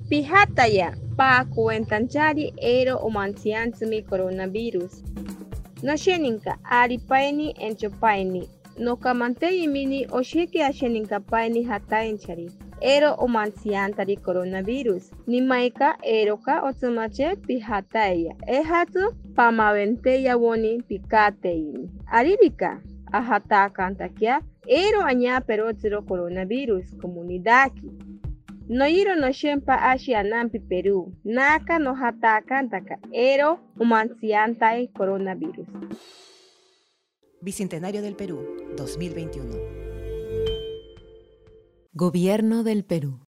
Pijataya pa cuentanchari ero umantianzumi coronavirus. No sheninka aripaini enchopaini. No kamantei mini oshiki asheninka paini hatainchari. Ero umantiantari coronavirus. Nimaika eroka otsumache pijataya. Ehatu pamaventeya woni pikateini. Aribika ajatakantakia ero aña perotzero coronavirus comunidaki. Noyiro no shempa ashianampi Perú. Naka no hatakantaka ero umantiantai coronavirus. Bicentenario del Perú, 2021. Gobierno del Perú.